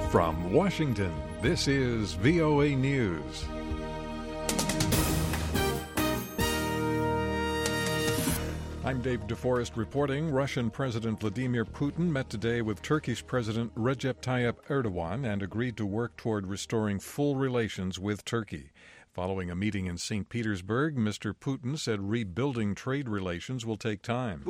From Washington, this is VOA News. I'm Dave DeForest reporting. Russian President Vladimir Putin met today with Turkish President Recep Tayyip Erdogan and agreed to work toward restoring full relations with Turkey. Following a meeting in St. Petersburg, Mr. Putin said rebuilding trade relations will take time.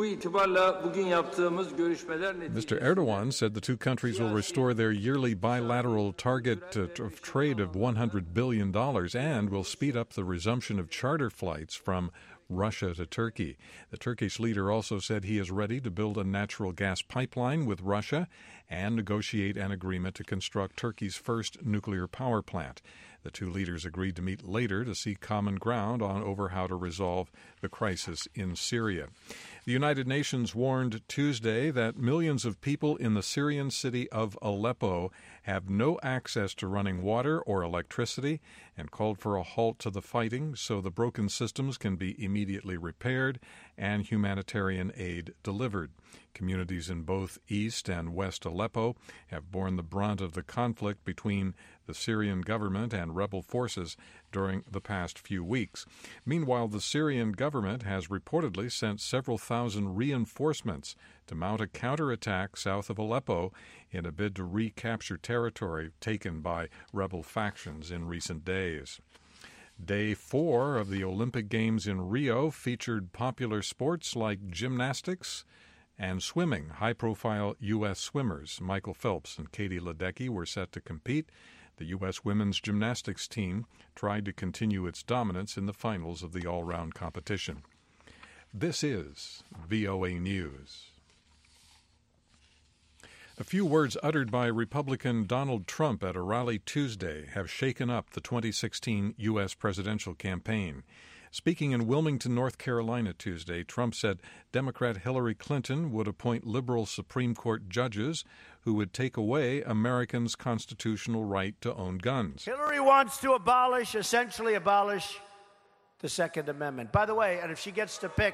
Mr. Erdogan said the two countries will restore their yearly bilateral target of trade of $100 billion and will speed up the resumption of charter flights from Russia to Turkey. The Turkish leader also said he is ready to build a natural gas pipeline with Russia and negotiate an agreement to construct Turkey's first nuclear power plant. The two leaders agreed to meet later to seek common ground over how to resolve the crisis in Syria. The United Nations warned Tuesday that millions of people in the Syrian city of Aleppo have no access to running water or electricity and called for a halt to the fighting so the broken systems can be immediately repaired and humanitarian aid delivered. Communities in both East and West Aleppo have borne the brunt of the conflict between the Syrian government and rebel forces during the past few weeks. Meanwhile, the Syrian government has reportedly sent several thousand reinforcements to mount a counterattack south of Aleppo in a bid to recapture territory taken by rebel factions in recent days. Day 4 of the Olympic Games in Rio featured popular sports like gymnastics and swimming. High-profile U.S. swimmers Michael Phelps and Katie Ledecky were set to compete. The U.S. women's gymnastics team tried to continue its dominance in the finals of the all-round competition. This is VOA News. A few words uttered by Republican Donald Trump at a rally Tuesday have shaken up the 2016 U.S. presidential campaign. Speaking in Wilmington, North Carolina Tuesday, Trump said Democrat Hillary Clinton would appoint liberal Supreme Court judges who would take away Americans' constitutional right to own guns. Hillary wants to essentially abolish the Second Amendment. By the way, and if she gets to pick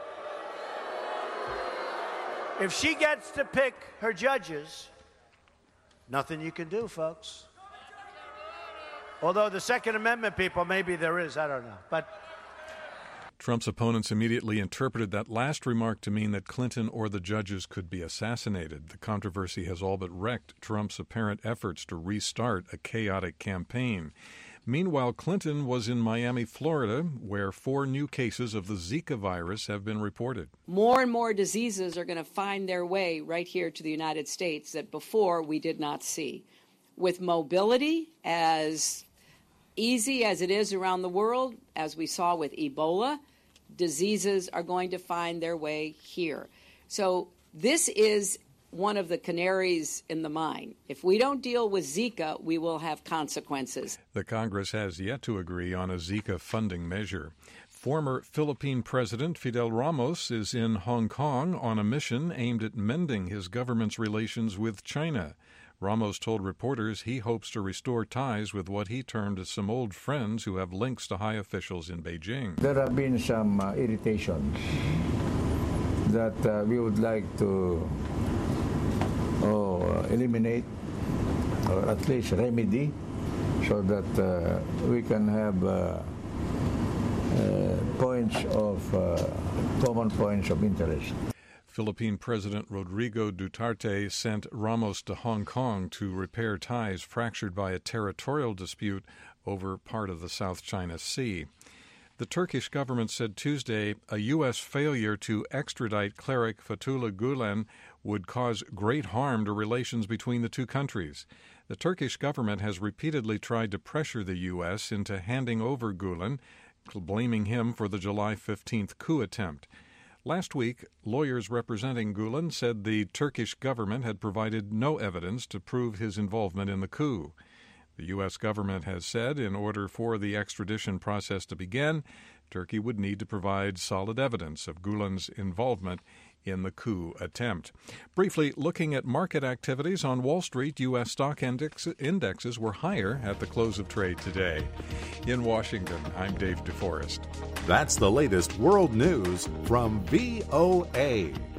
her judges, nothing you can do, folks. Although the Second Amendment people, maybe there is, I don't know. But Trump's opponents immediately interpreted that last remark to mean that Clinton or the judges could be assassinated. The controversy has all but wrecked Trump's apparent efforts to restart a chaotic campaign. Meanwhile, Clinton was in Miami, Florida, where 4 new cases of the Zika virus have been reported. More and more diseases are going to find their way right here to the United States that before we did not see. With mobility as easy as it is around the world, as we saw with Ebola, diseases are going to find their way here. So this is one of the canaries in the mine. If we don't deal with Zika, we will have consequences. The Congress has yet to agree on a Zika funding measure. Former Philippine President Fidel Ramos is in Hong Kong on a mission aimed at mending his government's relations with China. Ramos told reporters he hopes to restore ties with what he termed some old friends who have links to high officials in Beijing. There have been some irritations that we would like to eliminate or at least remedy so that we can have common points of interest. Philippine President Rodrigo Duterte sent Ramos to Hong Kong to repair ties fractured by a territorial dispute over part of the South China Sea. The Turkish government said Tuesday a U.S. failure to extradite cleric Fethullah Gulen would cause great harm to relations between the two countries. The Turkish government has repeatedly tried to pressure the U.S. into handing over Gulen, blaming him for the July 15th coup attempt. Last week, lawyers representing Gulen said the Turkish government had provided no evidence to prove his involvement in the coup. The U.S. government has said in order for the extradition process to begin, Turkey would need to provide solid evidence of Gulen's involvement in the coup attempt. Briefly, looking at market activities on Wall Street, U.S. stock indexes were higher at the close of trade today. In Washington, I'm Dave DeForest. That's the latest world news from VOA.